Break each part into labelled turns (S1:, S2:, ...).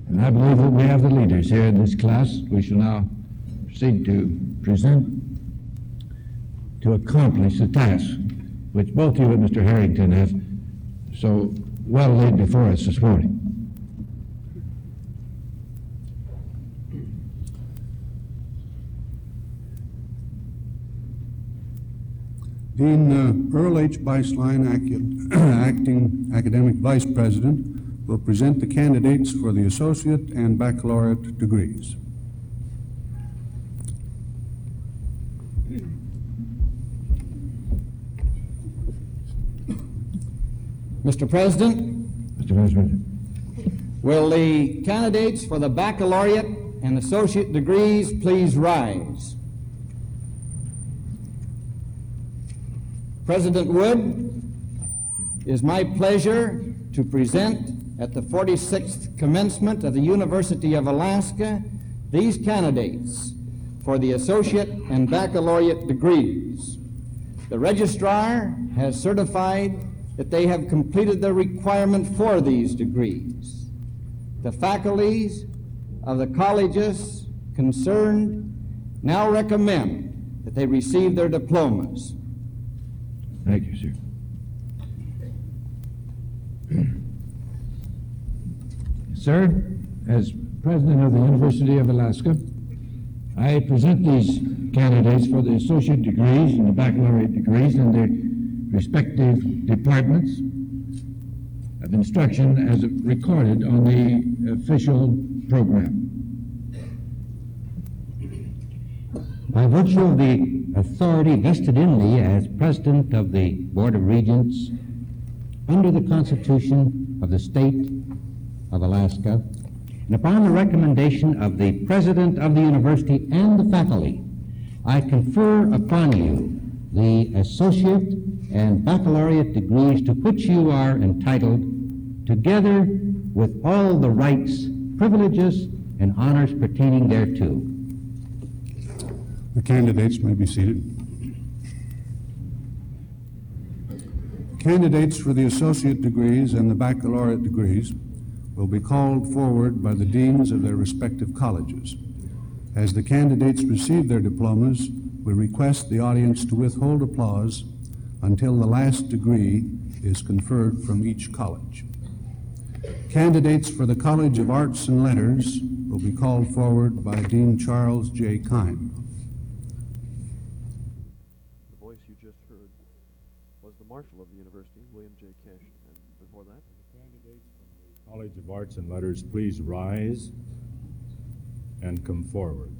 S1: And I believe that we have the leaders here in this class. We shall now proceed to present, to accomplish the task which both you and Mr. Harrington have so well laid before us this morning.
S2: Dean Earl H. Beislein, acting academic vice president, will present the candidates for the associate and baccalaureate degrees.
S3: Mr. President,
S1: Mr. Vice President.
S3: will the candidates for the baccalaureate and associate degrees please rise? President Wood, it is my pleasure to present at the 46th commencement of the University of Alaska these candidates for the associate and baccalaureate degrees. The registrar has certified that they have completed the requirement for these degrees. The faculties of the colleges concerned now recommend that they receive their diplomas.
S1: Thank you, sir. Sir, as president of the University of Alaska, I present these candidates for the associate degrees and the baccalaureate degrees in their respective departments of instruction as recorded on the official program.
S4: By virtue of the authority vested in me as President of the Board of Regents, under the Constitution of the State of Alaska, and upon the recommendation of the President of the University and the faculty, I confer upon you the associate and baccalaureate degrees to which you are entitled, together with all the rights, privileges, and honors pertaining thereto.
S2: The candidates may be seated. Candidates for the associate degrees and the baccalaureate degrees will be called forward by the deans of their respective colleges. As the candidates receive their diplomas, we request the audience to withhold applause until the last degree is conferred from each college. Candidates for the College of Arts and Letters will be called forward by Dean Charles J. Keim.
S5: The voice you just heard was the Marshal of the University, William J. Cash, and before that,
S6: the candidates from the College of Arts and Letters, please rise and come forward.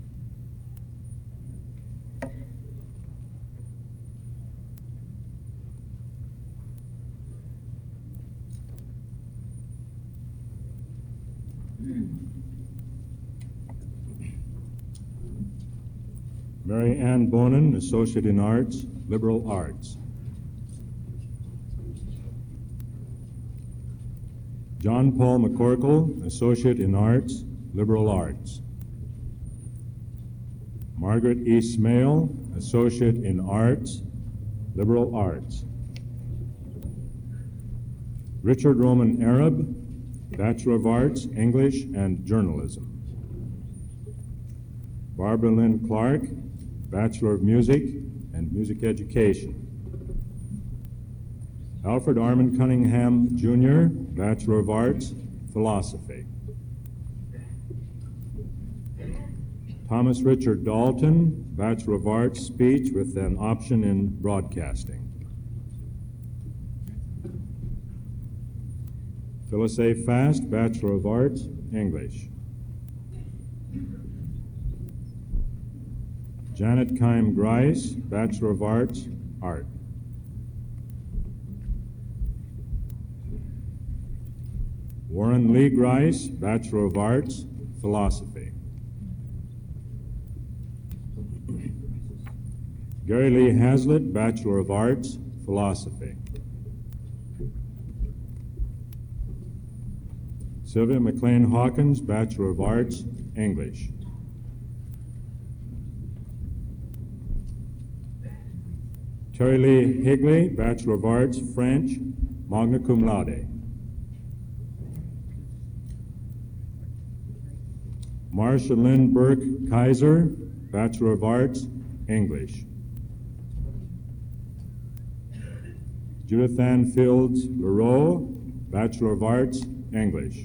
S6: Mary Ann Bonin, Associate in Arts, Liberal Arts. John Paul McCorkle, Associate in Arts, Liberal Arts. Margaret E. Smale, Associate in Arts, Liberal Arts. Richard Roman Arab, Bachelor of Arts, English and Journalism. Barbara Lynn Clark, Bachelor of Music and Music Education. Alfred Armand Cunningham, Jr., Bachelor of Arts, Philosophy. Thomas Richard Dalton, Bachelor of Arts, Speech with an option in Broadcasting. Phyllis A. Fast, Bachelor of Arts, English. Janet Keim Grice, Bachelor of Arts, Art. Warren Lee Grice, Bachelor of Arts, Philosophy. Gary Lee Hazlitt, Bachelor of Arts, Philosophy. Sylvia McLean Hawkins, Bachelor of Arts, English. Terry Lee Higley, Bachelor of Arts, French, magna cum laude. Marcia Lynn Burke Kaiser, Bachelor of Arts, English. Judith Ann Fields Leroux, Bachelor of Arts, English.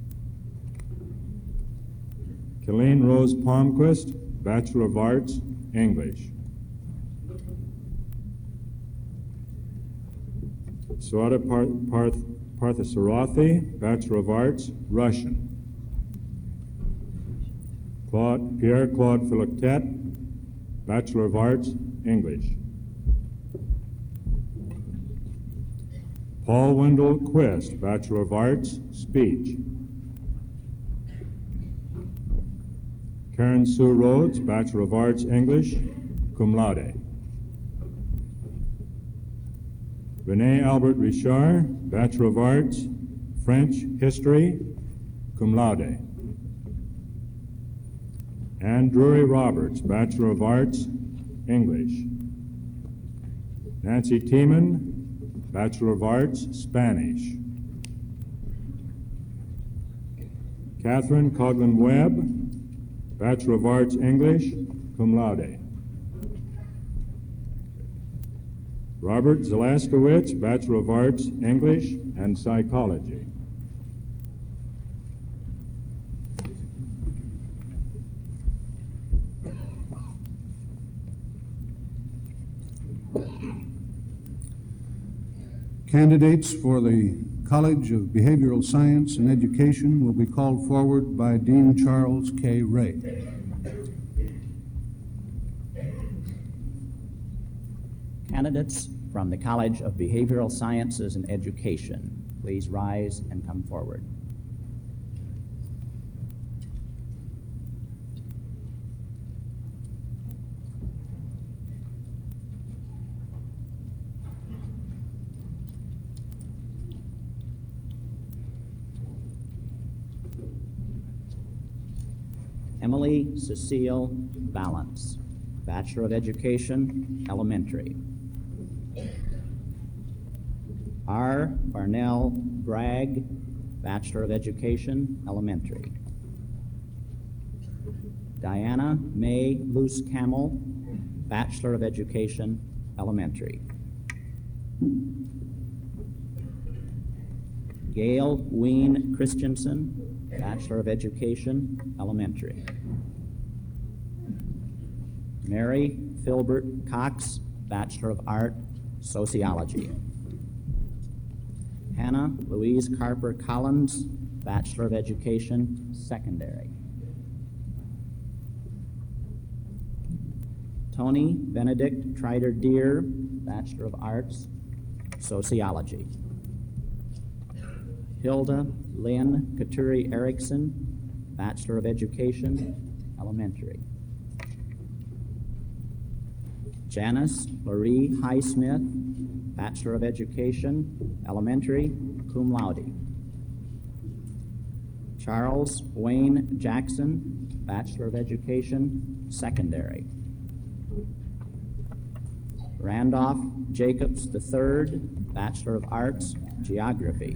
S6: Killeen Rose Palmquist, Bachelor of Arts, English. Suada Parthasarathi, Bachelor of Arts, Russian. Pierre Claude Philoctet, Bachelor of Arts, English. Paul Wendell Quist, Bachelor of Arts, Speech. Karen Sue Rhodes, Bachelor of Arts, English, cum laude. René Albert Richard, Bachelor of Arts, French History, cum laude. Anne Drury Roberts, Bachelor of Arts, English. Nancy Tiemann, Bachelor of Arts, Spanish. Catherine Coughlin Webb, Bachelor of Arts, English, cum laude. Robert Zelaskowicz, Bachelor of Arts, English and Psychology.
S2: Candidates for the College of Behavioral Science and Education will be called forward by Dean Charles K. Ray.
S7: Candidates from the College of Behavioral Sciences and Education, please rise and come forward. Emily Cecile Valance, Bachelor of Education, Elementary. R. Barnell Bragg, Bachelor of Education, Elementary. Diana May Luce Camel, Bachelor of Education, Elementary. Gail Ween Christensen, Bachelor of Education, Elementary. Mary Filbert Cox, Bachelor of Art, Sociology. Hannah Louise Carper Collins, Bachelor of Education, Secondary. Tony Benedict Trider Deer, Bachelor of Arts, Sociology. Hilda Lynn Katuri Erickson, Bachelor of Education, Elementary. Janice Marie Highsmith, Bachelor of Education, Elementary, cum laude. Charles Wayne Jackson, Bachelor of Education, Secondary. Randolph Jacobs III, Bachelor of Arts, Geography.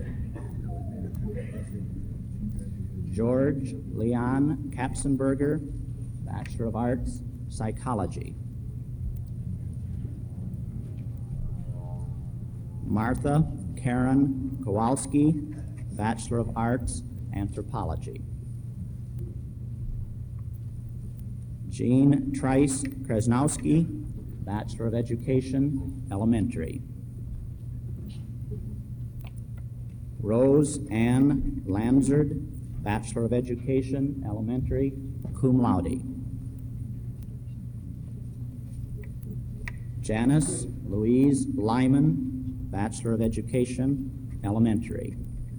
S7: George Leon Kapsenberger, Bachelor of Arts, Psychology. Martha Karen Kowalski, Bachelor of Arts, Anthropology. Jean Trice Krasnowski, Bachelor of Education, Elementary. Rose Ann Lanzard, Bachelor of Education, Elementary, cum laude. Janice Louise Lyman, Bachelor of Education, Elementary.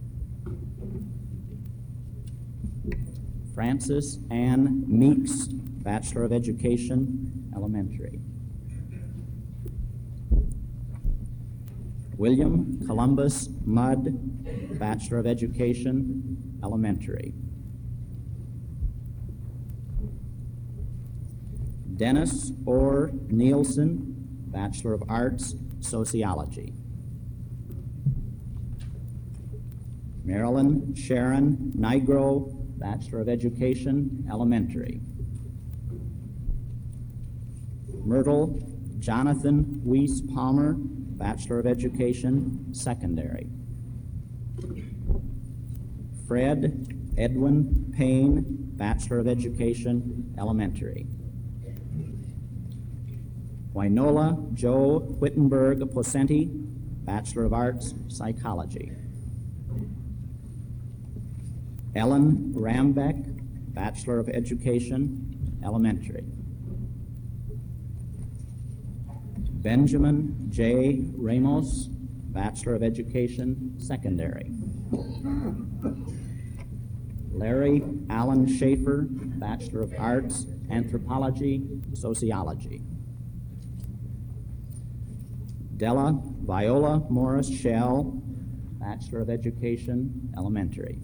S7: Frances Ann Meeks, Bachelor of Education, Elementary. William Columbus Mudd, Bachelor of Education, Elementary. Dennis Orr Nielsen, Bachelor of Arts, Sociology. Marilyn Sharon Nigro, Bachelor of Education, Elementary. Myrtle Jonathan Weiss Palmer, Bachelor of Education, Secondary. Fred Edwin Payne, Bachelor of Education, Elementary. Wainola Joe Whittenberg Pocenti, Bachelor of Arts, Psychology. Ellen Rambeck, Bachelor of Education, Elementary. Benjamin J. Ramos, Bachelor of Education, Secondary. Larry Allen Schaefer, Bachelor of Arts, Anthropology, Sociology. Della Viola Morris Shell, Bachelor of Education, Elementary.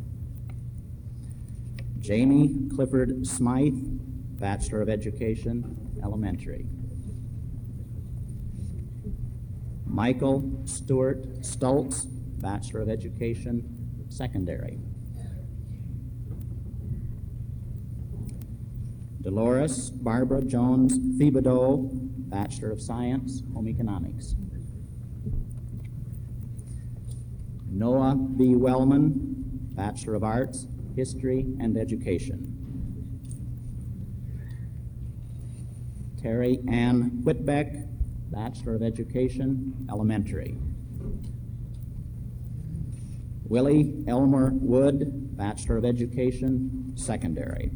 S7: Jamie Clifford Smythe, Bachelor of Education, Elementary. Michael Stewart Stultz, Bachelor of Education, Secondary. Dolores Barbara Jones Thibodeau, Bachelor of Science, Home Economics. Noah B. Wellman, Bachelor of Arts, History and Education. Terry Ann Whitbeck, Bachelor of Education, Elementary. Willie Elmer Wood, Bachelor of Education, Secondary.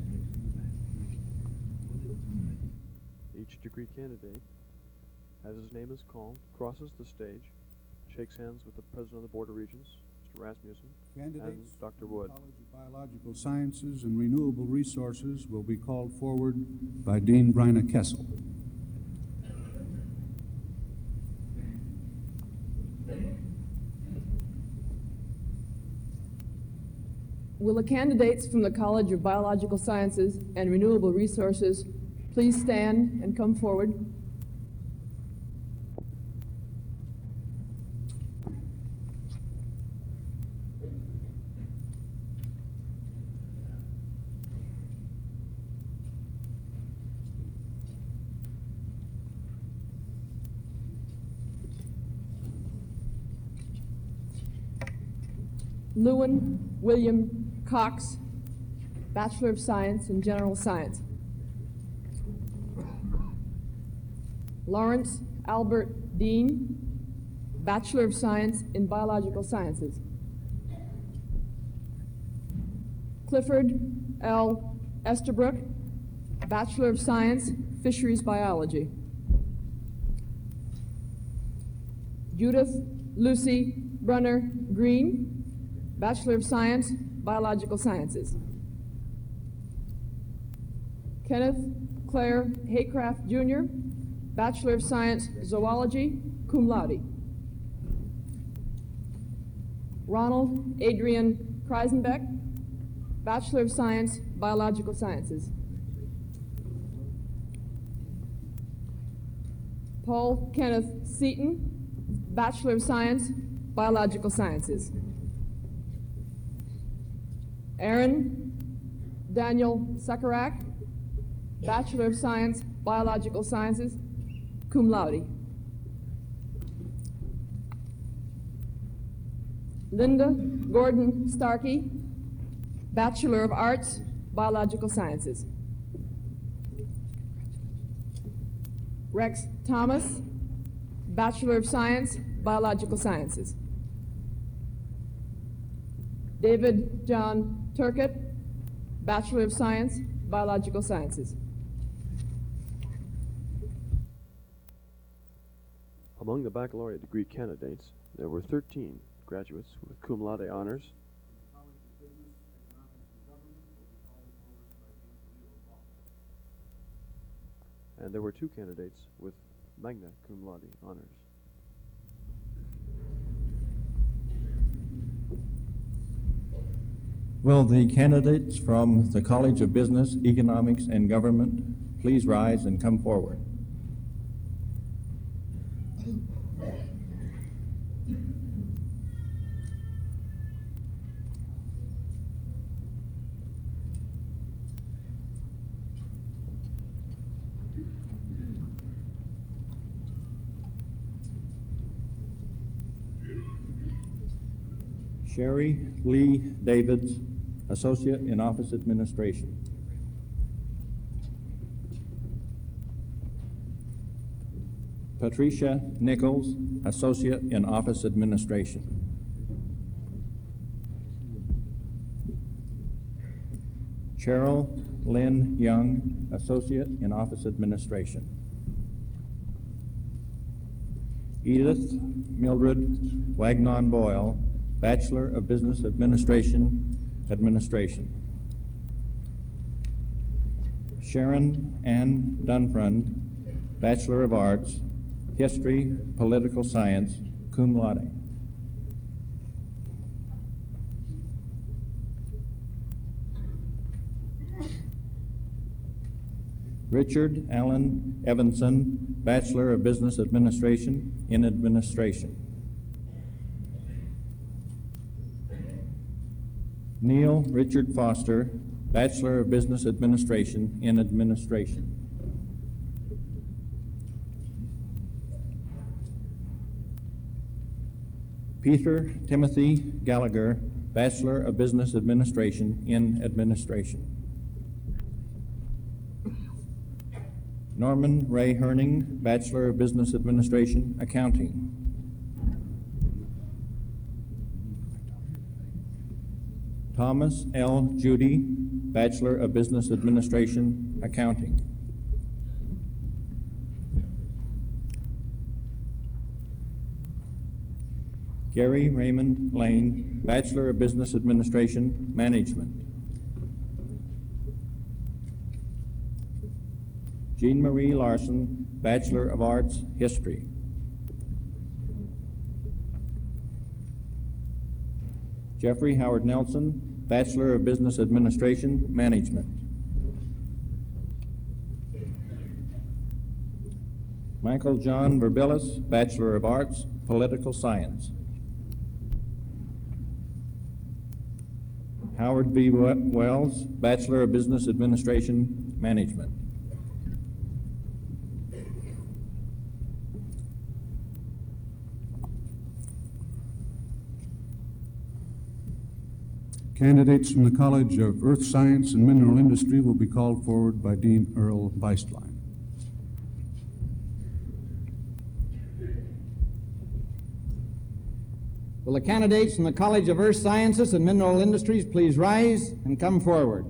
S5: Each degree candidate, as his name is called, crosses the stage, shakes hands with the President of the Board of Regents, Mr. Rasmussen, and Dr. Wood.
S2: The College of Biological Sciences and Renewable Resources will be called forward by Dean Bryna Kessel.
S8: Will the candidates from the College of Biological Sciences and Renewable Resources please stand and come forward? Lewin William Cox, Bachelor of Science in General Science. Lawrence Albert Dean, Bachelor of Science in Biological Sciences. Clifford L. Estabrook, Bachelor of Science, Fisheries Biology. Judith Lucy Brunner Green, Bachelor of Science, Biological Sciences. Kenneth Clare Haycraft, Jr., Bachelor of Science, Zoology, cum laude. Ronald Adrian Kreisenbeck, Bachelor of Science, Biological Sciences. Paul Kenneth Seaton, Bachelor of Science, Biological Sciences. Aaron Daniel Sakarak, Bachelor of Science, Biological Sciences, cum laude. Linda Gordon Starkey, Bachelor of Arts, Biological Sciences. Rex Thomas, Bachelor of Science, Biological Sciences. David John Turcott, Bachelor of Science, Biological Sciences.
S5: Among the baccalaureate degree candidates, there were 13 graduates with cum laude honors. And there were 2 candidates with magna cum laude honors.
S9: Will the candidates from the College of Business, Economics, and Government please rise and come forward? Sherry Lee Davids, Associate in Office Administration. Patricia Nichols, Associate in Office Administration. Cheryl Lynn Young, Associate in Office Administration. Edith Mildred Wagnon Boyle, Bachelor of Business Administration, Administration. Sharon Ann Dunfrand, Bachelor of Arts, History, Political Science, cum laude. Richard Allen Evanson, Bachelor of Business Administration in Administration. Neil Richard Foster, Bachelor of Business Administration in Administration. Peter Timothy Gallagher, Bachelor of Business Administration in Administration. Norman Ray Herning, Bachelor of Business Administration, Accounting. Thomas L. Judy, Bachelor of Business Administration, Accounting. Gary Raymond Lane, Bachelor of Business Administration, Management. Jean Marie Larson, Bachelor of Arts, History. Jeffrey Howard Nelson, Bachelor of Business Administration, Management. Michael John Verbillis, Bachelor of Arts, Political Science. Howard V. Wells, Bachelor of Business Administration, Management.
S2: Candidates from the College of Earth Science and Mineral Industry will be called forward by Dean Earl Weistlein.
S3: Will the candidates from the College of Earth Sciences and Mineral Industries please rise and come forward?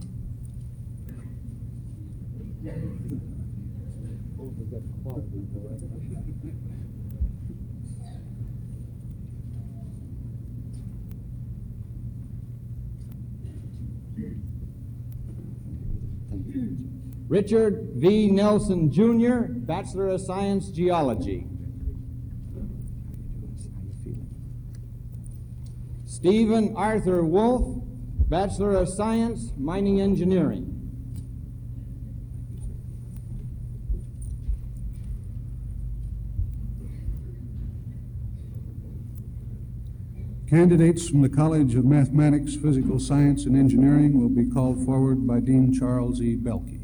S3: Richard V. Nelson, Jr., Bachelor of Science, Geology. Stephen Arthur Wolf, Bachelor of Science, Mining Engineering.
S2: Candidates from the College of Mathematics, Physical Science, and Engineering will be called forward by Dean Charles E. Belkey.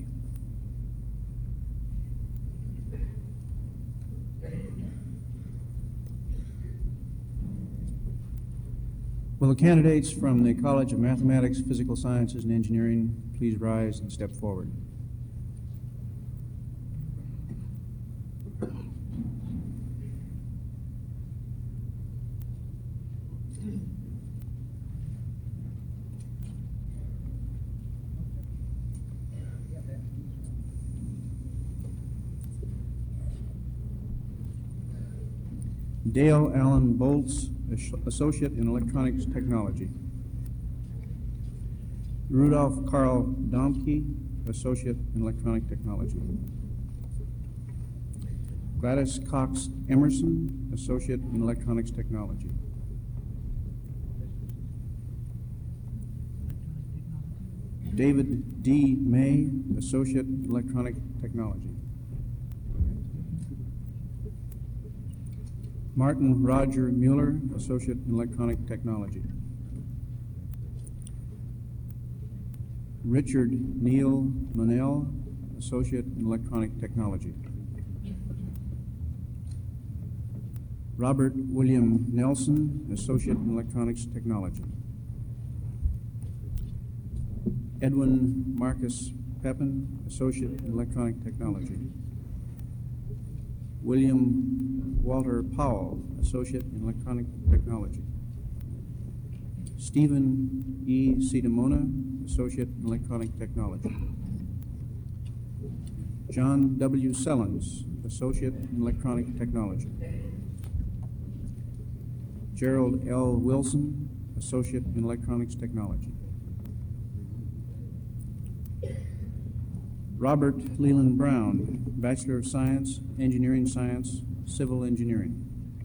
S10: Will the candidates from the College of Mathematics, Physical Sciences, and Engineering please rise and step forward? Dale Allen Bolts, Associate in Electronics Technology. Rudolph Carl Domke, Associate in Electronic Technology. Gladys Cox Emerson, Associate in Electronics Technology. David D. May, Associate in Electronic Technology. Martin Roger Mueller, Associate in Electronic Technology. Richard Neil Monell, Associate in Electronic Technology. Robert William Nelson, Associate in Electronics Technology. Edwin Marcus Pepin, Associate in Electronic Technology. William Walter Powell, Associate in Electronic Technology. Stephen E. Sidamona, Associate in Electronic Technology. John W. Sellens, Associate in Electronic Technology. Gerald L. Wilson, Associate in Electronics Technology. Robert Leland Brown, Bachelor of Science, Engineering Science, Civil Engineering.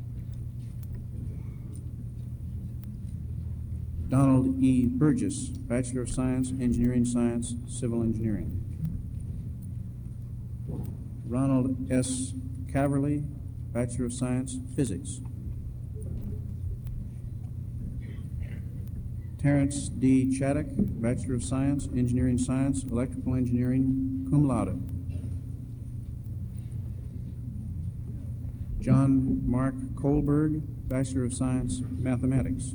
S10: Donald E. Burgess, Bachelor of Science, Engineering Science, Civil Engineering. Ronald S. Caverly, Bachelor of Science, Physics. Terrence D. Chaddock, Bachelor of Science, Engineering Science, Electrical Engineering, cum laude. John Mark Kohlberg, Bachelor of Science, Mathematics.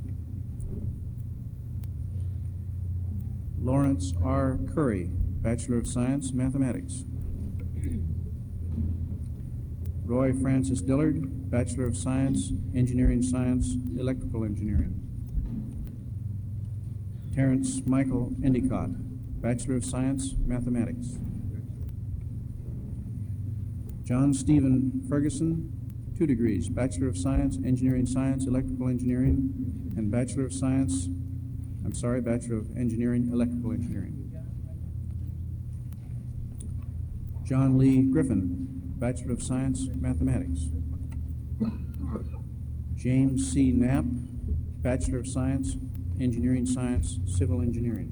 S10: Lawrence R. Curry, Bachelor of Science, Mathematics. Roy Francis Dillard, Bachelor of Science, Engineering Science, Electrical Engineering. Terrence Michael Endicott, Bachelor of Science, Mathematics. John Stephen Ferguson, 2 degrees, Bachelor of Science, Engineering Science, Electrical Engineering, and Bachelor of Engineering, Electrical Engineering. John Lee Griffin, Bachelor of Science, Mathematics. James C. Knapp, Bachelor of Science, Engineering Science, Civil Engineering.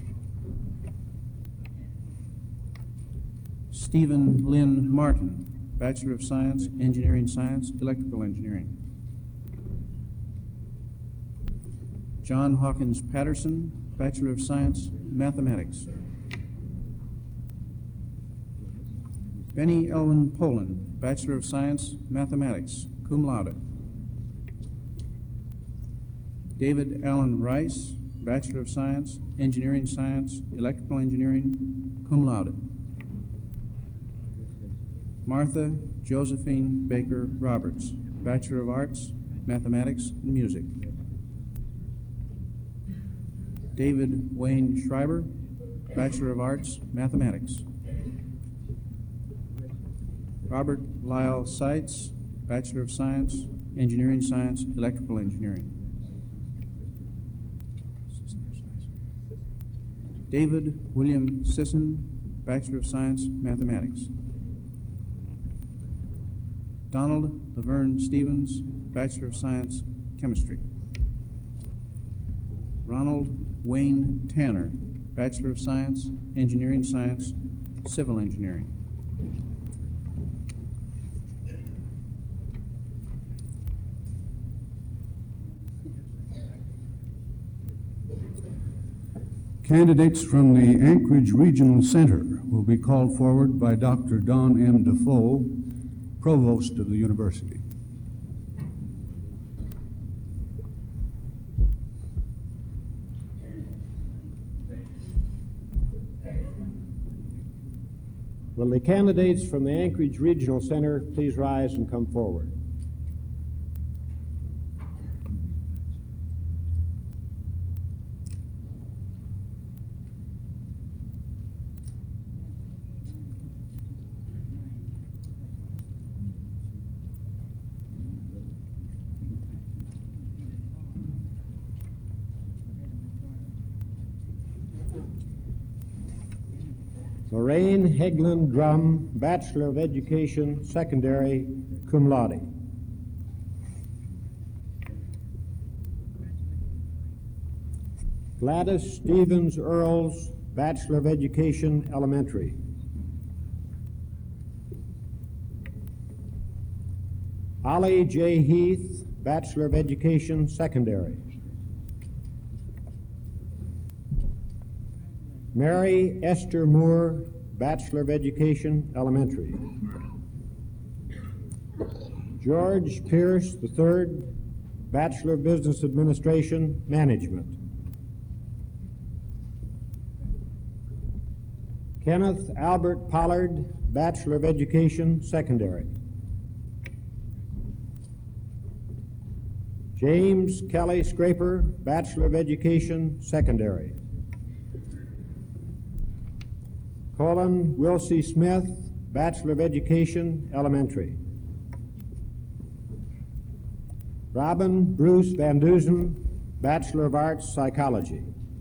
S10: Stephen Lynn Martin, Bachelor of Science, Engineering Science, Electrical Engineering. John Hawkins Patterson, Bachelor of Science, Mathematics. Benny Elwin Poland, Bachelor of Science, Mathematics, cum laude. David Allen Rice, Bachelor of Science, Engineering Science, Electrical Engineering, cum laude. Martha Josephine Baker Roberts, Bachelor of Arts, Mathematics and Music. David Wayne Schreiber, Bachelor of Arts, Mathematics. Robert Lyle Seitz, Bachelor of Science, Engineering Science, Electrical Engineering. David William Sisson, Bachelor of Science, Mathematics. Donald Laverne Stevens, Bachelor of Science, Chemistry. Ronald Wayne Tanner, Bachelor of Science, Engineering Science, Civil Engineering.
S2: Candidates from the Anchorage Regional Center will be called forward by Dr. Don M. Defoe, Provost of the University.
S11: Will the candidates from the Anchorage Regional Center please rise and come forward? Lorraine Hegland Drum, Bachelor of Education, Secondary, cum laude. Gladys Stevens Earls, Bachelor of Education, Elementary. Ollie J. Heath, Bachelor of Education, Secondary. Mary Esther Moore, Bachelor of Education, Elementary. George Pierce III, Bachelor of Business Administration, Management. Kenneth Albert Pollard, Bachelor of Education, Secondary. James Kelly Scraper, Bachelor of Education, Secondary. Colin Wilsey Smith, Bachelor of Education, Elementary. Robin Bruce Van Dusen, Bachelor of Arts, Psychology.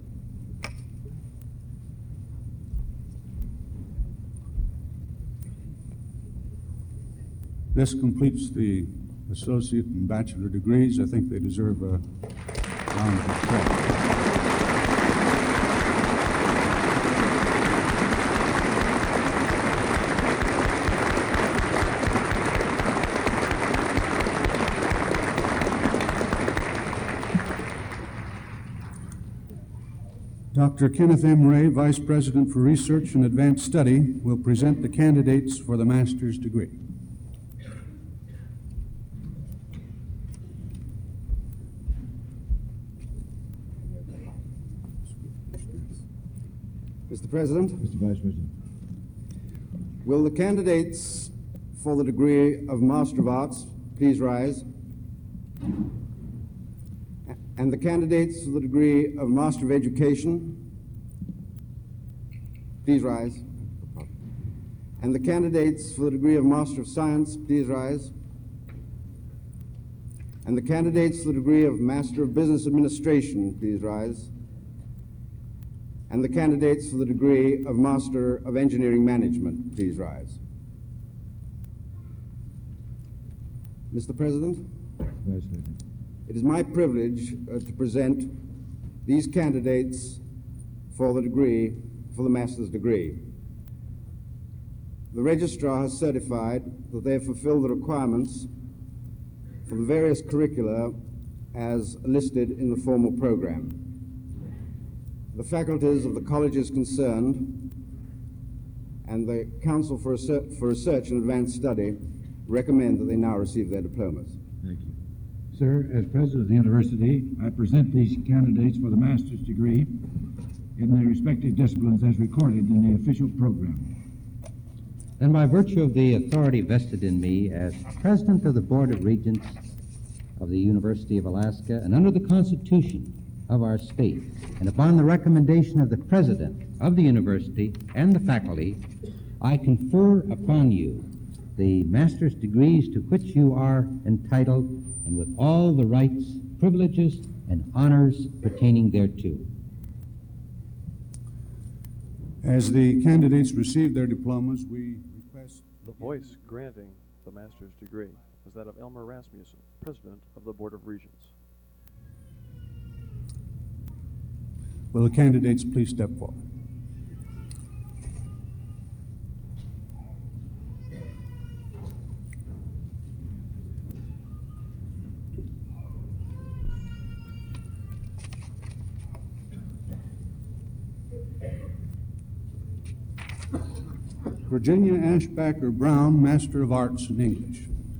S2: This completes the associate and bachelor degrees. I think they deserve a round of applause. Dr. Kenneth M. Ray, Vice President for Research and Advanced Study, will present the candidates for the master's degree.
S12: Mr. President,
S1: Mr. Vice President.
S12: will the candidates for the degree of Master of Arts please rise? And the candidates for the degree of Master of Education, please rise. And the candidates for the degree of Master of Science, please rise. And the candidates for the degree of Master of Business Administration, please rise. And the candidates for the degree of Master of Engineering Management, please rise. Mr. President,
S1: Vice President.
S12: it is my privilege to present these candidates for the master's degree. The registrar has certified that they have fulfilled the requirements for the various curricula as listed in the formal program. The faculties of the colleges concerned and the Council for Research and Advanced Study recommend that they now receive their diplomas.
S1: Thank you. Sir, as president of the university, I present these candidates for the master's degree in their respective disciplines as recorded in the official program.
S4: Then by virtue of the authority vested in me as president of the Board of Regents of the University of Alaska, and under the Constitution of our state, and upon the recommendation of the president of the university and the faculty, I confer upon you the master's degrees to which you are entitled, and with all the rights, privileges, and honors pertaining thereto.
S2: As the candidates receive their diplomas, we request...
S5: The voice granting the master's degree is that of Elmer Rasmussen, President of the Board of Regents.
S2: Will the candidates please step forward? Virginia Ashbacker Brown, Master of Arts in English.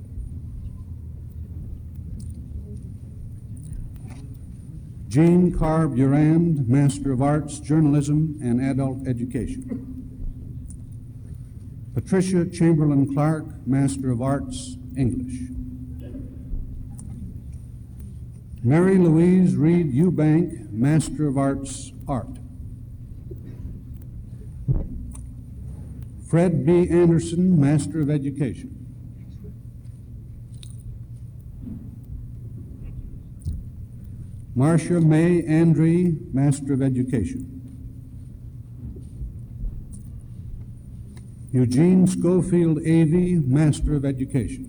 S2: Jean Carr-Burand, Master of Arts, Journalism and Adult Education. Patricia Chamberlain Clark, Master of Arts, English. Mary Louise Reed Eubank, Master of Arts, Art. Fred B. Anderson, Master of Education. Marcia May Andre, Master of Education. Eugene Schofield Avey, Master of Education.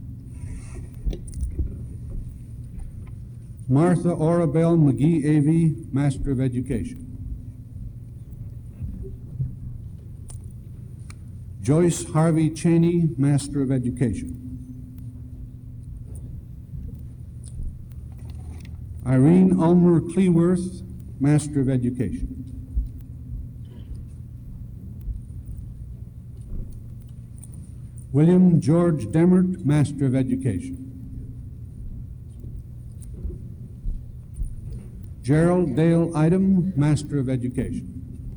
S2: Martha Orabelle McGee Avey, Master of Education. Joyce Harvey Cheney, Master of Education. Irene Ulmer Cleworth, Master of Education. William George Demert, Master of Education. Gerald Dale Idem, Master of Education.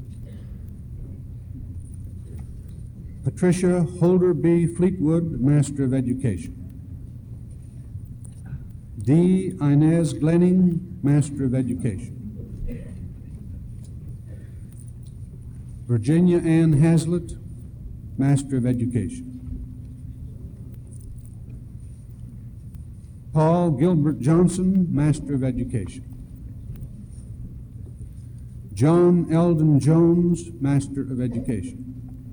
S2: Patricia Holder B. Fleetwood, Master of Education. D. Inez Glenning, Master of Education. Virginia Ann Hazlitt, Master of Education. Paul Gilbert Johnson, Master of Education. John Eldon Jones, Master of Education.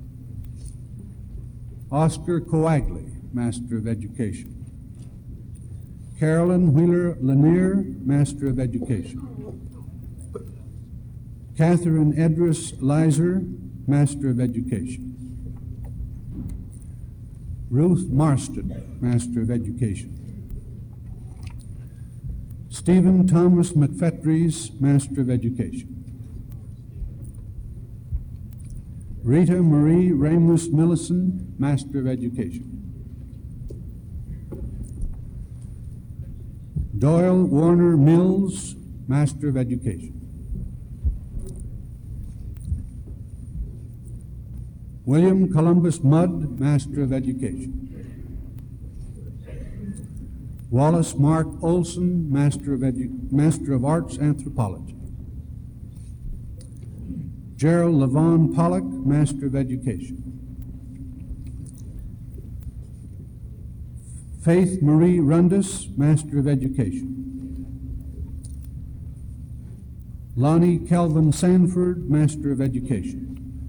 S2: Oscar Coagley, Master of Education. Carolyn Wheeler Lanier, Master of Education. Catherine Edris Leiser, Master of Education. Ruth Marston, Master of Education. Stephen Thomas McFettries, Master of Education. Rita Marie Ramos Millison, Master of Education. Doyle Warner Mills, Master of Education. William Columbus Mudd, Master of Education. Wallace Mark Olson, Master of Arts, Anthropology. Gerald Levon Pollock, Master of Education. Faith Marie Rundus, Master of Education. Lonnie Kelvin Sanford, Master of Education.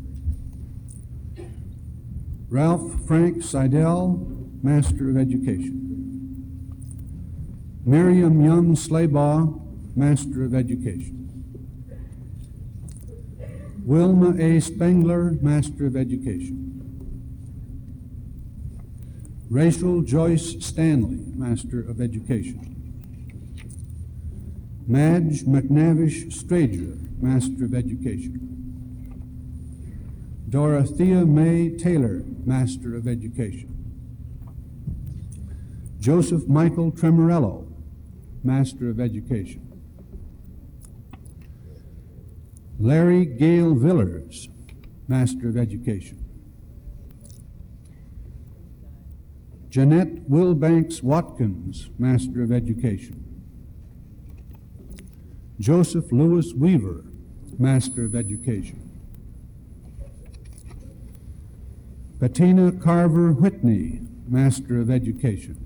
S2: Ralph Frank Seidel, Master of Education. Miriam Young Slaybaugh, Master of Education. Wilma A. Spengler, Master of Education. Rachel Joyce Stanley, Master of Education. Madge McNavish Strager, Master of Education. Dorothea May Taylor, Master of Education. Joseph Michael Tremorello, Master of Education. Larry Gale Villers, Master of Education. Jeanette Wilbanks Watkins, Master of Education. Joseph Lewis Weaver, Master of Education. Bettina Carver Whitney, Master of Education.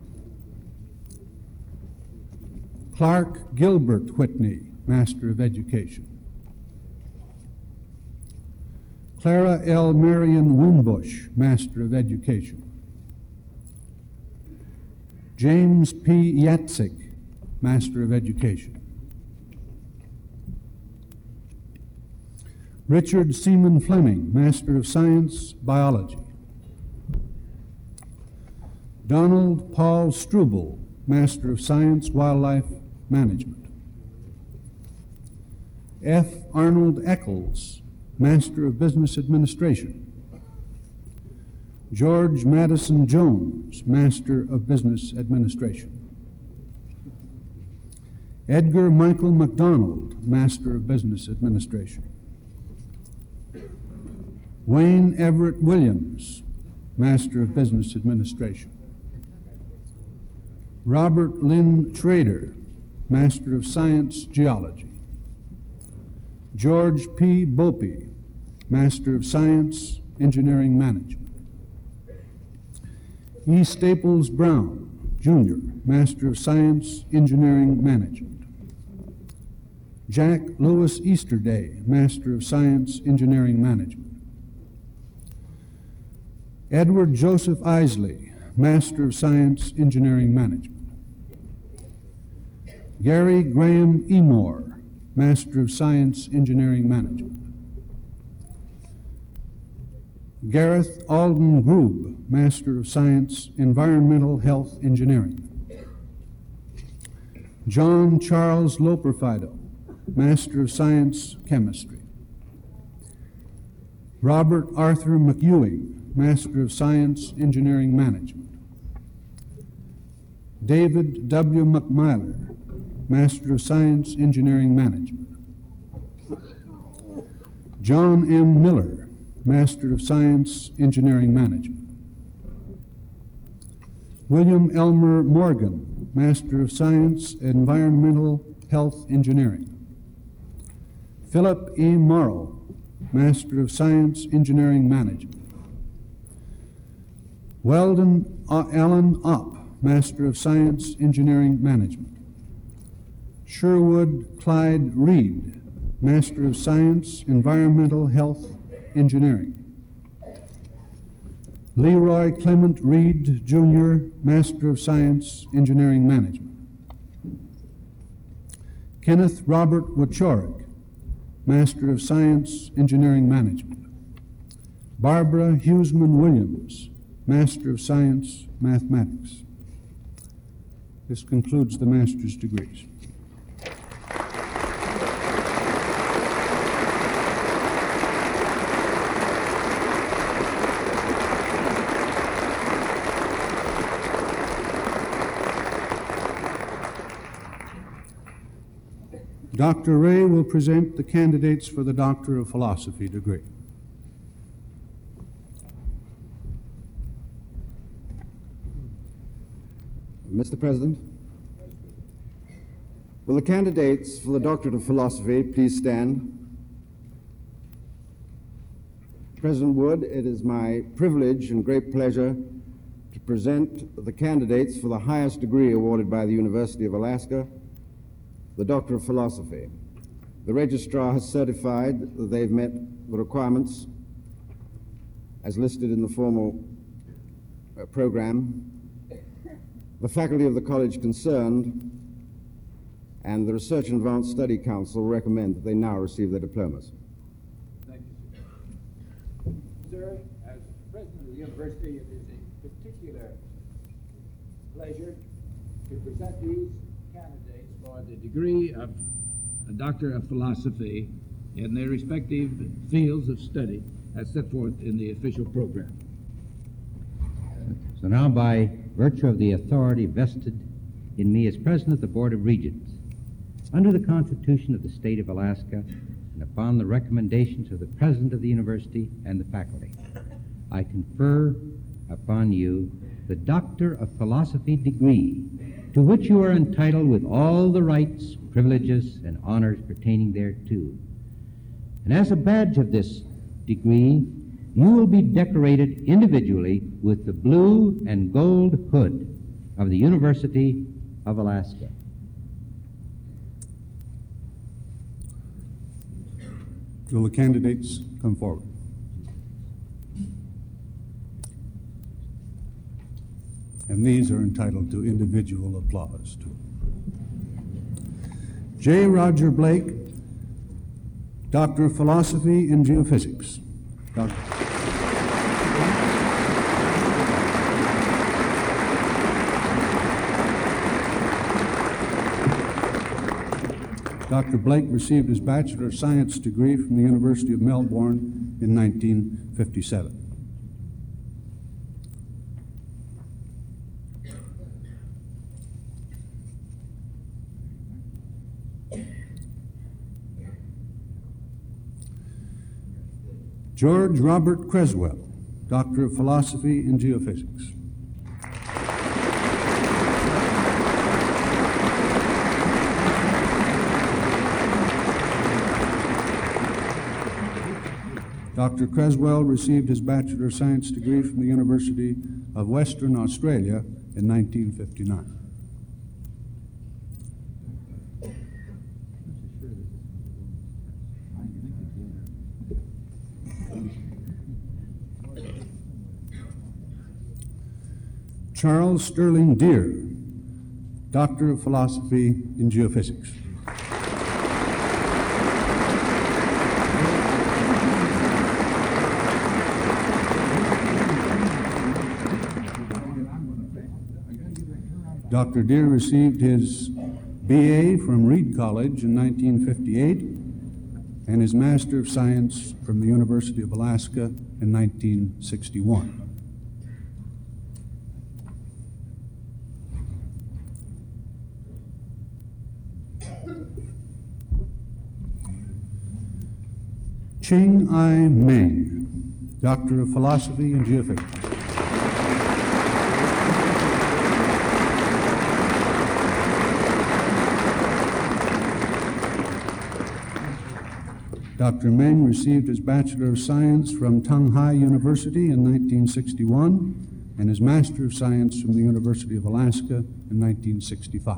S2: Clark Gilbert Whitney, Master of Education. Clara L. Marion Wimbush, Master of Education. James P. Yatzik, Master of Education. Richard Seaman Fleming, Master of Science, Biology. Donald Paul Struble, Master of Science, Wildlife Management. F. Arnold Eccles, Master of Business Administration. George Madison Jones, Master of Business Administration. Edgar Michael MacDonald, Master of Business Administration. Wayne Everett Williams, Master of Business Administration. Robert Lynn Schrader, Master of Science, Geology. George P. Bopey, Master of Science, Engineering Management. E. Staples Brown, Jr., Master of Science, Engineering Management. Jack Lewis Easterday, Master of Science, Engineering Management. Edward Joseph Isley, Master of Science, Engineering Management. Gary Graham Emore, Master of Science, Engineering Management. Gareth Alden Grube, Master of Science, Environmental Health Engineering. John Charles Loperfido, Master of Science, Chemistry. Robert Arthur McEwing, Master of Science, Engineering Management. David W. McMyler, Master of Science, Engineering Management. John M. Miller, Master of Science, Engineering Management. William Elmer Morgan, Master of Science, Environmental Health Engineering. Philip E. Morrow, Master of Science, Engineering Management. Weldon Allen Opp, Master of Science, Engineering Management. Sherwood Clyde Reed, Master of Science, Environmental Health Engineering. Leroy Clement Reed, Jr., Master of Science, Engineering Management. Kenneth Robert Wachorik, Master of Science, Engineering Management. Barbara Huseman Williams, Master of Science, Mathematics. This concludes the master's degrees. Dr. Ray will present the candidates for the Doctor of Philosophy degree.
S12: Mr. President, will the candidates for the Doctorate of Philosophy please stand? President Wood, it is my privilege and great pleasure to present the candidates for the highest degree awarded by the University of Alaska, the Doctor of Philosophy. The registrar has certified that they've met the requirements as listed in the formal program. The faculty of the college concerned and the Research and Advanced Study Council recommend that they now receive their diplomas.
S1: Thank you, sir. Sir, as president of the university, it is a particular pleasure to present these candidates for the degree of a Doctor of Philosophy in their respective fields of study as set forth in the official program.
S4: So now, by virtue of the authority vested in me as President of the Board of Regents, under the Constitution of the State of Alaska, and upon the recommendations of the President of the University and the faculty, I confer upon you the Doctor of Philosophy degree, to which you are entitled with all the rights, privileges, and honors pertaining thereto. And as a badge of this degree, you will be decorated individually with the blue and gold hood of the University of Alaska.
S2: Will the candidates come forward? And these are entitled to individual applause, too. J. Roger Blake, Doctor of Philosophy in Geophysics. Dr. Blake received his Bachelor of Science degree from the University of Melbourne in 1957. George Robert Creswell, Doctor of Philosophy in Geophysics. Dr. Creswell received his Bachelor of Science degree from the University of Western Australia in 1959. Charles Sterling Deere, Doctor of Philosophy in Geophysics. Dr. Deere received his BA from Reed College in 1958 and his Master of Science from the University of Alaska in 1961. Ching-I Meng, Doctor of Philosophy and Geophysics. Dr. Meng received his Bachelor of Science from Tung Hai University in 1961 and his Master of Science from the University of Alaska in 1965.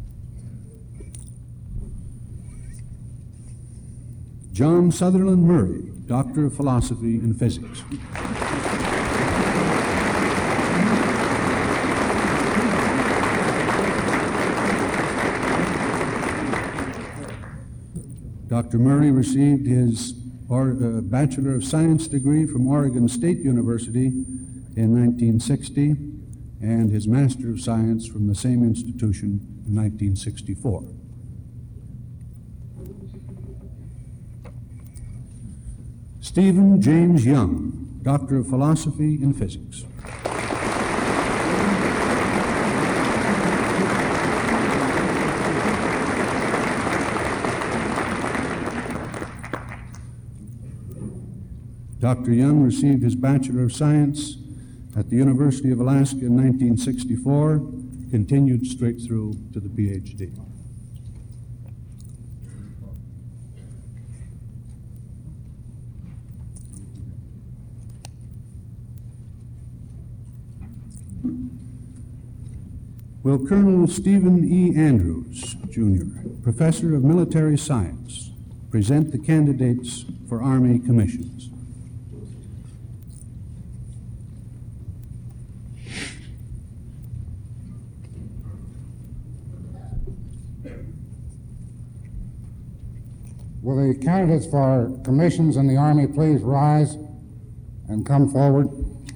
S2: John Sutherland Murray, Doctor of Philosophy and Physics. Dr. Murray received his Bachelor of Science degree from Oregon State University in 1960 and his Master of Science from the same institution in 1964. Stephen James Young, Doctor of Philosophy and Physics. Dr. Young received his Bachelor of Science at the University of Alaska in 1964, continued straight through to the PhD. Will Colonel Stephen E. Andrews, Jr., Professor of Military Science, present the candidates for Army commissions?
S13: Will the candidates for commissions in the Army please rise and come forward?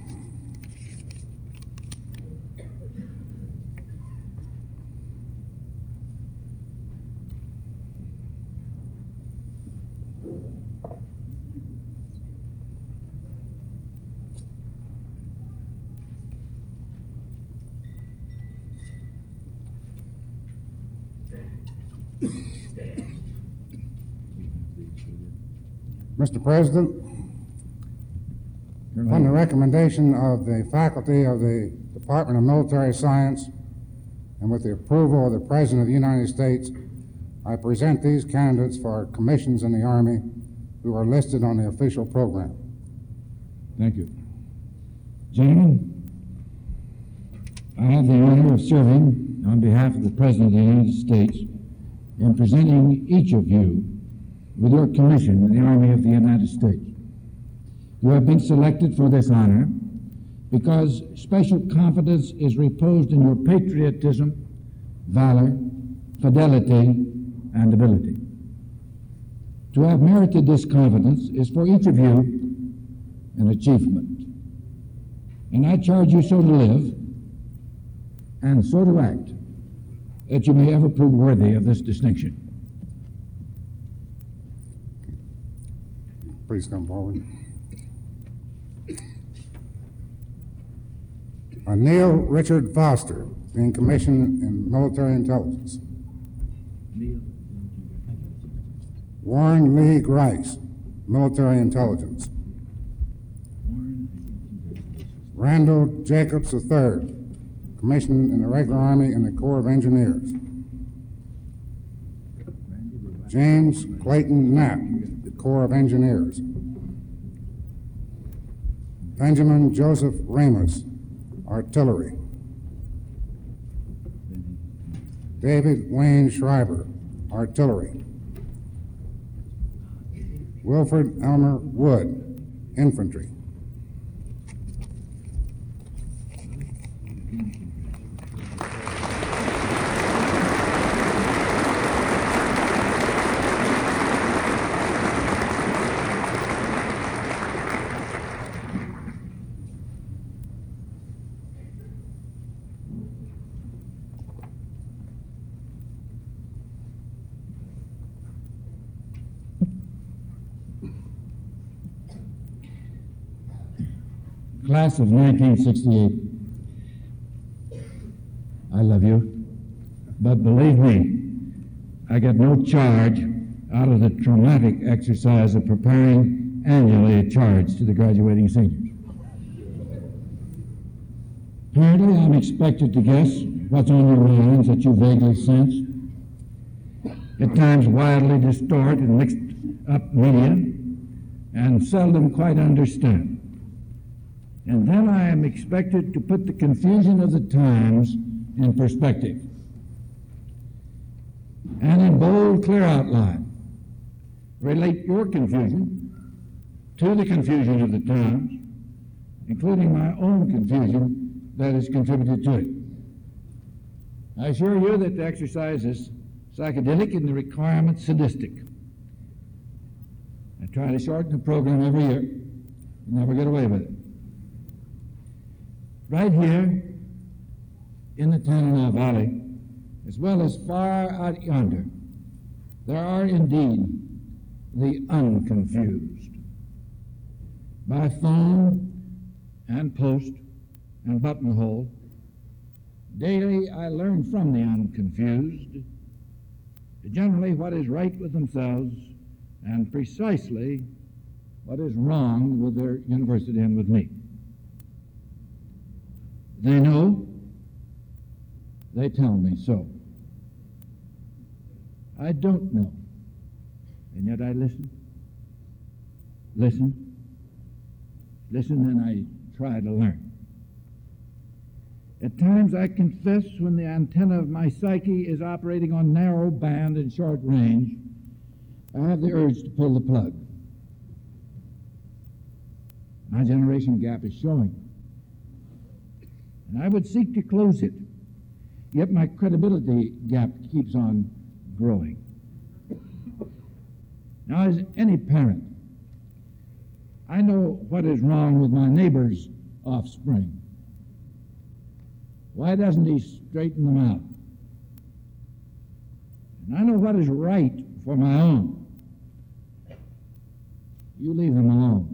S13: Mr. President, upon the recommendation of the faculty of the Department of Military Science and with the approval of the President of the United States, I present these candidates for commissions in the Army who are listed on the official program.
S1: Thank you. Gentlemen, I have the honor of serving on behalf of the President of the United States in presenting each of you with your commission in the Army of the United States. You have been selected for this honor because special confidence is reposed in your patriotism, valor, fidelity, and ability. To have merited this confidence is for each of you an achievement. And I charge you so to live and so to act that you may ever prove worthy of this distinction.
S13: Please come forward. Neil Richard Foster, being commissioned in military intelligence. Warren Lee Grice, military intelligence. Randall Jacobs III, commissioned in the regular Army in the Corps of Engineers. James Clayton Knapp, the Corps of Engineers. Benjamin Joseph Ramos, Artillery. David Wayne Schreiber, Artillery. Wilfred Elmer Wood, Infantry.
S1: class of 1968. I love you, but believe me, I get no charge out of the traumatic exercise of preparing annually a charge to the graduating seniors. Apparently, I'm expected to guess what's on your minds that you vaguely sense. At times wildly distort and mixed up media, and seldom quite understand. And then I am expected to put the confusion of the times in perspective. And in bold, clear outline, relate your confusion to the confusion of the times, including my own confusion that has contributed to it. I assure you that the exercise is psychedelic and the requirement sadistic. I try to shorten the program every year and never get away with it. Right here in the Tanana Valley, as well as far out yonder, there are indeed the unconfused. By phone and post and buttonhole, daily I learn from the unconfused generally what is right with themselves and precisely what is wrong with their university and with me. They know, they tell me so. I don't know, and yet I listen, and I try to learn. At times I confess when the antenna of my psyche is operating on narrow band and short range, I have the urge to pull the plug. My generation gap is showing, and I would seek to close it, yet my credibility gap keeps on growing. Now, as any parent, I know what is wrong with my neighbor's offspring. Why doesn't he straighten them out? And I know what is right for my own. You leave them alone.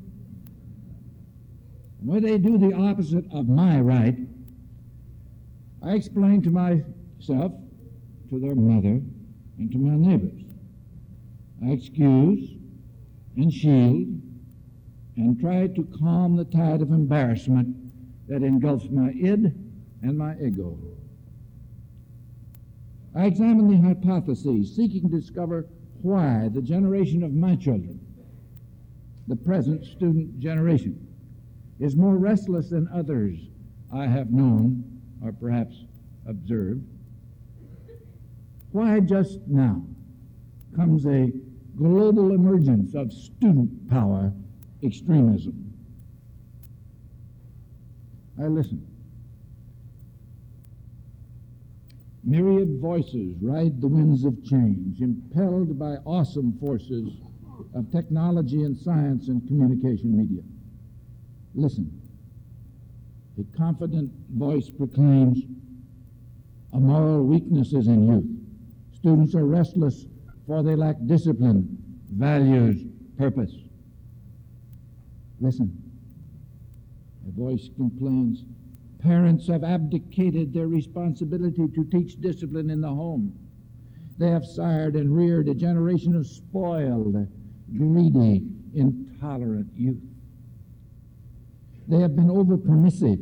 S1: And when they do the opposite of my right, I explain to myself, to their mother, and to my neighbors. I excuse and shield and try to calm the tide of embarrassment that engulfs my id and my ego. I examine the hypotheses, seeking to discover why the generation of my children, the present student generation, is more restless than others I have known or perhaps observed. Why just now comes a global emergence of student power extremism? I listen. Myriad voices ride the winds of change, impelled by awesome forces of technology and science and communication media. Listen. A confident voice proclaims, a moral weakness is in youth. Students are restless, for they lack discipline, values, purpose. Listen. A voice complains, parents have abdicated their responsibility to teach discipline in the home. They have sired and reared a generation of spoiled, greedy, intolerant youth. They have been over-permissive.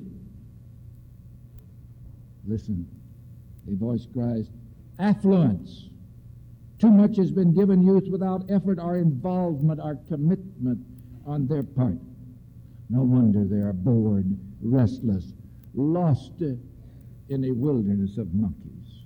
S1: Listen, a voice cries, affluence. Too much has been given youth without effort or involvement or commitment on their part. No wonder they are bored, restless, lost in a wilderness of monkeys.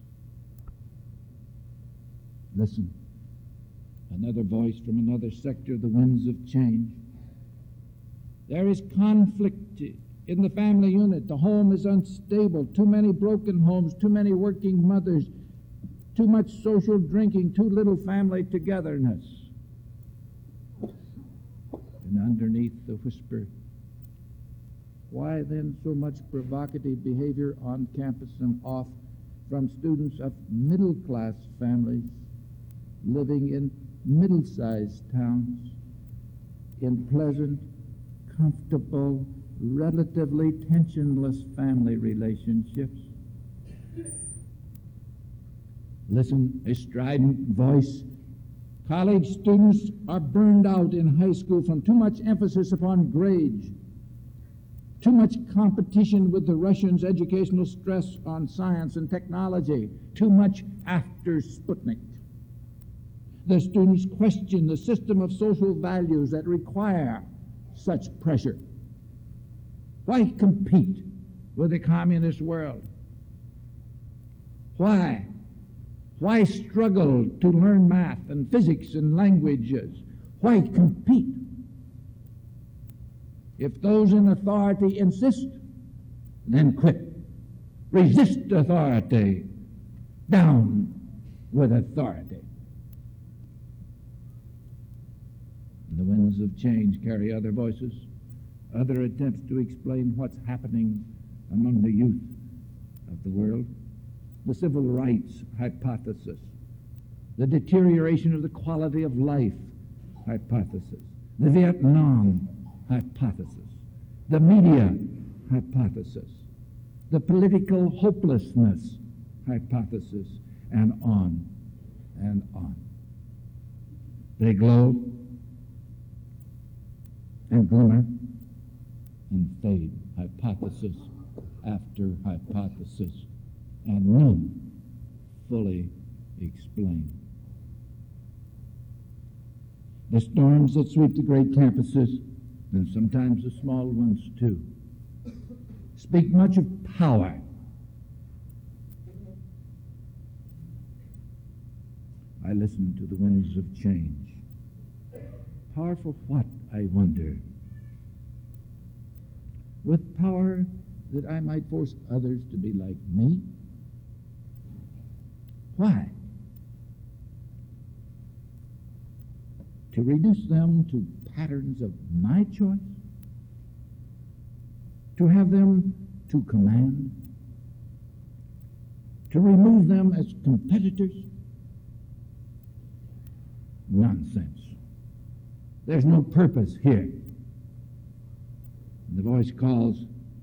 S1: Listen, another voice from another sector of the winds of change. There is conflict in the family unit. The home is unstable. Too many broken homes, too many working mothers, too much social drinking, too little family togetherness. And underneath the whisper, why then so much provocative behavior on campus and off from students of middle-class families living in middle-sized towns, in pleasant, comfortable, relatively tensionless family relationships. Listen, a strident voice. College students are burned out in high school from too much emphasis upon grades, too much competition with the Russians, educational stress on science and technology, too much after Sputnik. The students question the system of social values that require such pressure. Why compete with the communist world? Why? Why struggle to learn math and physics and languages? Why compete? If those in authority insist, then quit. Resist authority. Down with authority. The winds of change carry other voices, other attempts to explain what's happening among the youth of the world. The civil rights hypothesis, the deterioration of the quality of life hypothesis, the Vietnam hypothesis, the media hypothesis, the political hopelessness hypothesis, and on and on. They glow and glimmer and fade, hypothesis after hypothesis, and none fully explained. The storms that sweep the great campuses, and sometimes the small ones too, speak much of power. I listen to the winds of change. Power for what, I wonder? With power that I might force others to be like me? Why? To reduce them to patterns of my choice? To have them to command? To remove them as competitors? Nonsense. There's no purpose here. And the voice calls,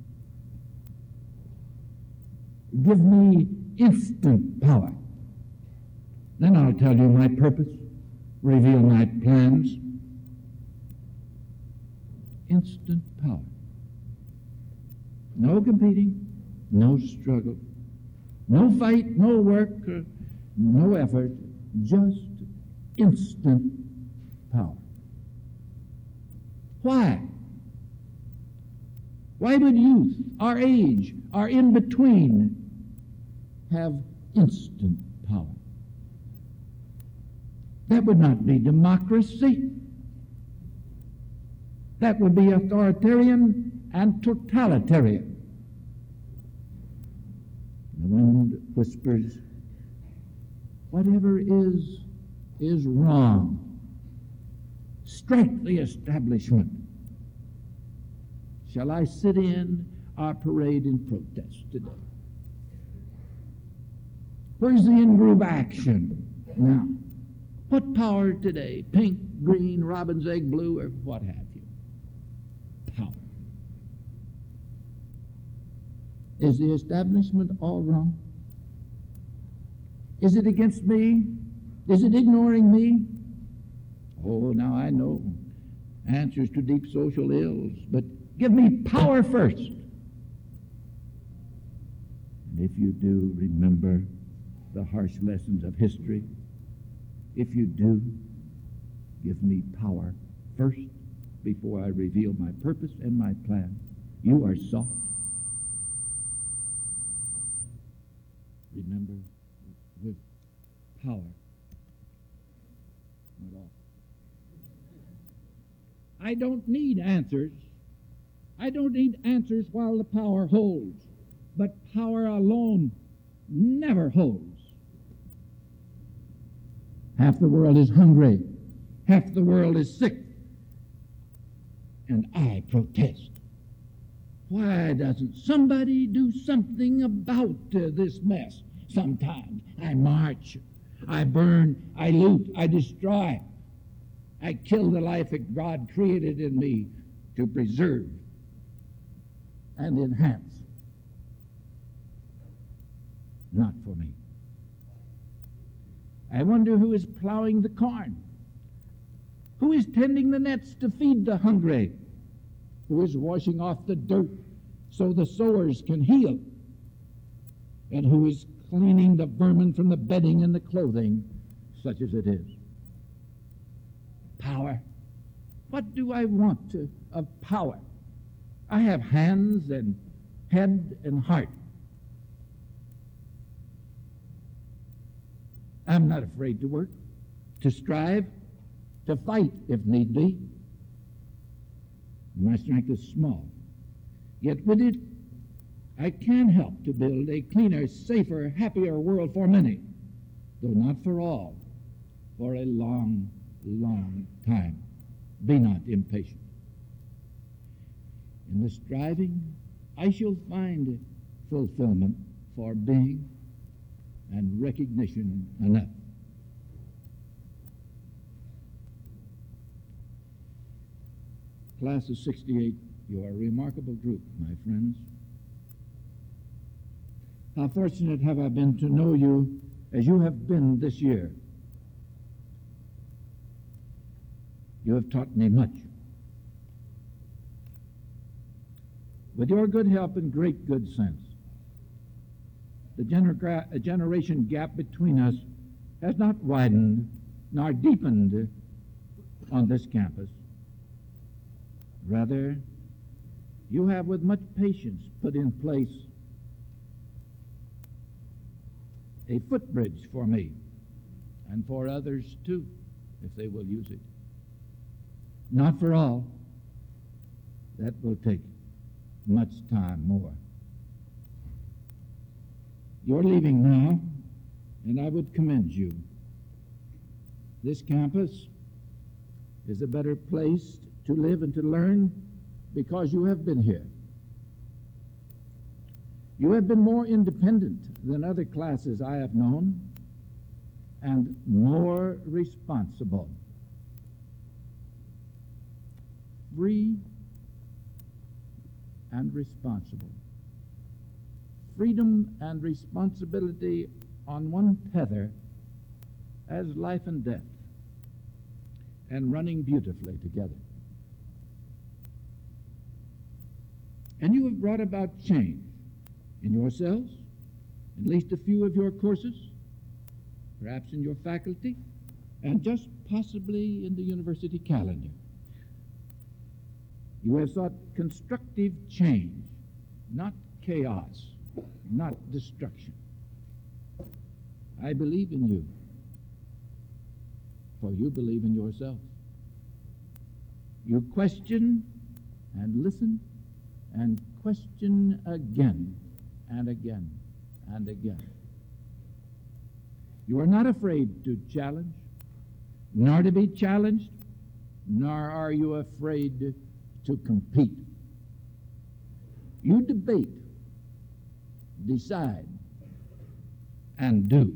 S1: give me instant power. Then I'll tell you my purpose, reveal my plans. Instant power. No competing, no struggle, no fight, no work, no effort, just instant power. Why? Why would youth, our age, our in-between, have instant power? That would not be democracy. That would be authoritarian and totalitarian. The wind whispers, whatever is wrong. Strike the establishment. Shall I sit in our parade in protest today? Where's the in-group action now? What power today? Pink, green, robin's egg blue, or what have you? Power. Is the establishment all wrong? Is it against me? Is it ignoring me? Oh, now I know answers to deep social ills, but give me power first. And if you do, remember the harsh lessons of history. If you do, give me power first before I reveal my purpose and my plan. You are soft. Remember, with power, not all. I don't need answers. I don't need answers while the power holds. But power alone never holds. Half the world is hungry. Half the world is sick. And I protest. Why doesn't somebody do something about this mess? Sometimes I march, I burn, I loot, I destroy. I kill the life that God created in me to preserve. and enhance. Not for me. I wonder who is plowing the corn, who is tending the nets to feed the hungry, who is washing off the dirt so the sowers can heal, and who is cleaning the vermin from the bedding and the clothing, such as it is. Power. What do I want of power? I have hands and head and heart. I'm not afraid to work, to strive, to fight if need be. My strength is small, yet with it I can help to build a cleaner, safer, happier world for many, though not for all, for a long, long time. Be not impatient. In the striving, I shall find fulfillment for being and recognition enough. Class of 68, you are a remarkable group, my friends. How fortunate have I been to know you as you have been this year. You have taught me much. With your good help and great good sense, the generation gap between us has not widened nor deepened on this campus. Rather, you have with much patience put in place a footbridge for me and for others too, if they will use it. Not for all. That will take much time more. You're leaving now, and I would commend you. This campus is a better place to live and to learn because you have been here. You have been more independent than other classes I have known and more responsible. Free and responsible. Freedom and responsibility on one tether as life and death, and running beautifully together. And you have brought about change in yourselves, at least a few of your courses, perhaps in your faculty, and just possibly in the university calendar. You have sought constructive change, not chaos, not destruction. I believe in you, for you believe in yourself. You question and listen and question again and again and again. You are not afraid to challenge, nor to be challenged, nor are you afraid to compete. You debate, decide, and do.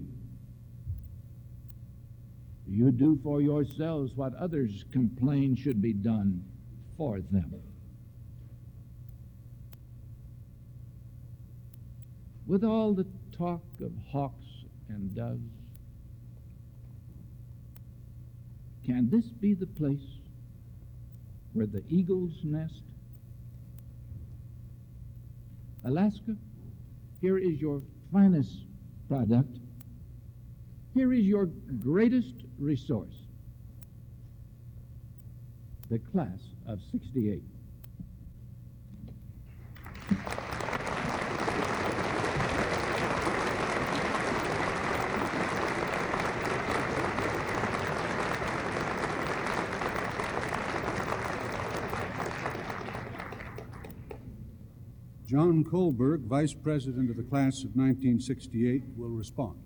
S1: You do for yourselves what others complain should be done for them. With all the talk of hawks and doves, can this be the place where the eagles nest? Alaska, here is your finest product. Here is your greatest resource, the class of 68.
S2: John Kohlberg, Vice President of the Class of 1968, will respond.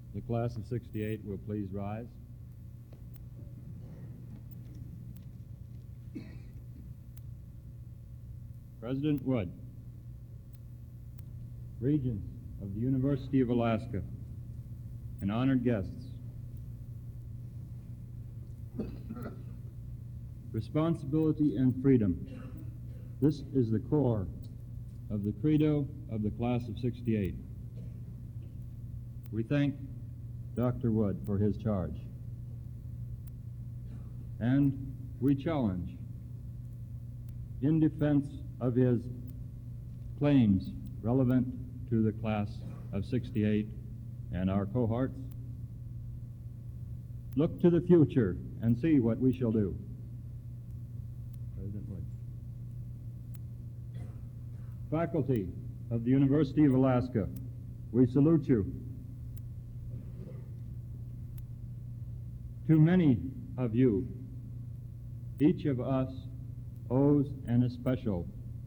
S6: The class of 68 will please rise. President Wood, Regents of the University of Alaska, and honored guests, responsibility and freedom. This is the core of the credo of the class of 68. We thank Dr. Wood for his charge, and we challenge, in defense of his claims relevant to the class of 68 and our cohorts, look to the future and see what we shall do. President Wood. Faculty of the University of Alaska, we salute you. To many of you, each of us owes an especial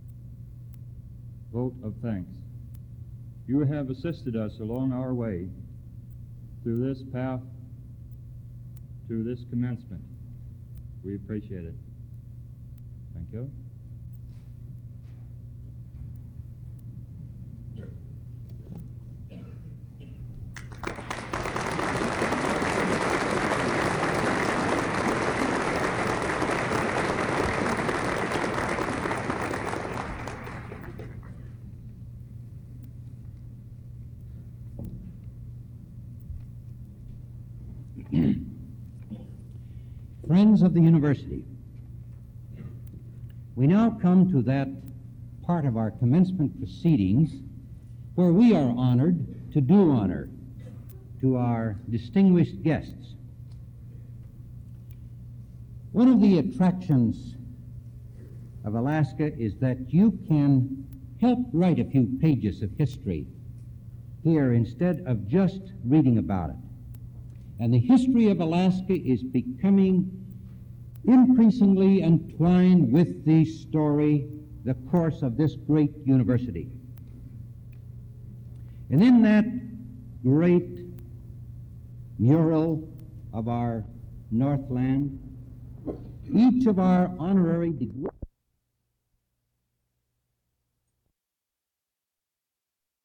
S6: vote of thanks. You have assisted us along our way through this path to this commencement. We appreciate it. Thank you.
S4: Friends of the university, we now come to that part of our commencement proceedings where we are honored to do honor to our distinguished guests. One of the attractions of Alaska is that you can help write a few pages of history here instead of just reading about it. And the history of Alaska is becoming increasingly entwined with the story, the course of this great university. And in that great mural of our Northland, each of our honorary degrees